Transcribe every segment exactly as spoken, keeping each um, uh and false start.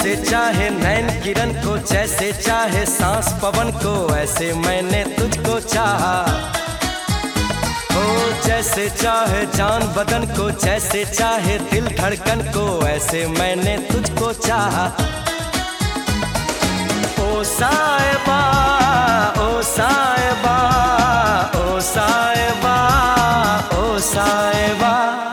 जैसे चाहे नैन किरण को, जैसे चाहे सांस पवन को, ऐसे मैंने तुझको चाहा। ओ जैसे चाहे जान बदन को, जैसे चाहे दिल धड़कन को, ऐसे मैंने तुझको चाहा। ओ साहिबा, ओ साहिबा, ओ साहिबा, ओ साहिबा।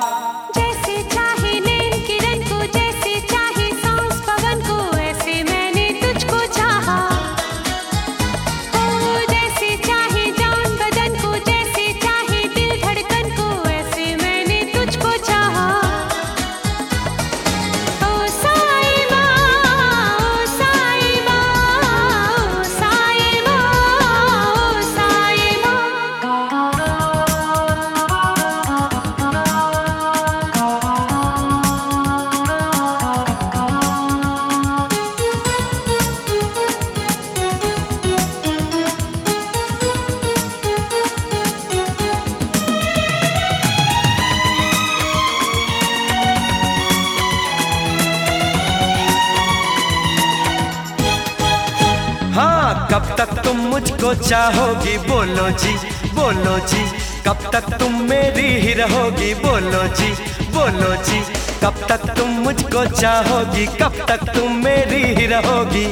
हाँ, कब तक तुम मुझको चाहोगी, बोलो जी, बोलो जी। कब तक तुम मेरी ही रहोगी, बोलो जी, बोलो जी। कब तक तुम मुझको चाहोगी, कब तक तुम मेरी ही रहोगी।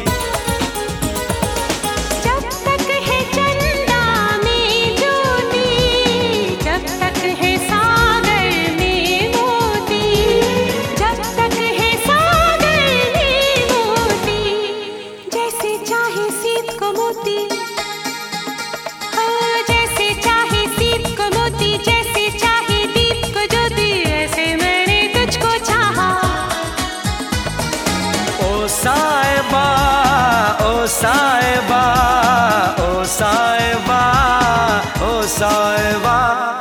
साहिबा, ओ साहिबा, ओ साहिबा, ओ साहिबा।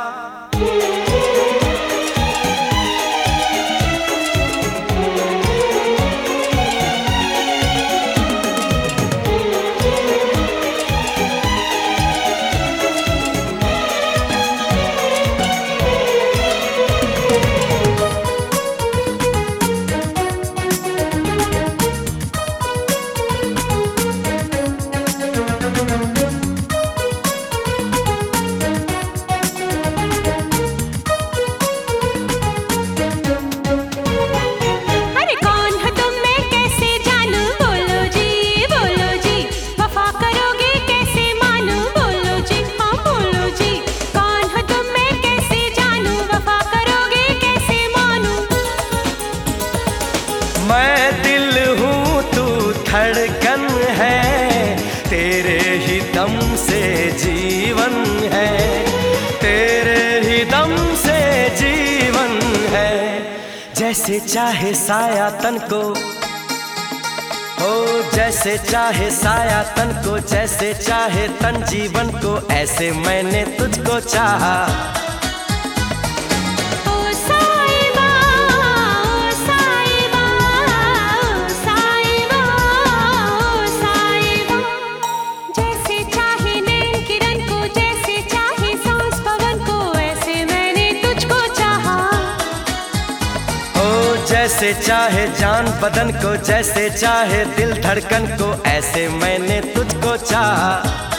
मैं दिल हूँ तू धड़कन है, तेरे ही दम से जीवन है, तेरे ही दम से जीवन है। जैसे चाहे साया तन को, ओ जैसे चाहे साया तन को, जैसे चाहे तन जीवन को, ऐसे मैंने तुझको चाहा। जैसे चाहे जान बदन को, जैसे चाहे दिल धड़कन को, ऐसे मैंने तुझको चाहा।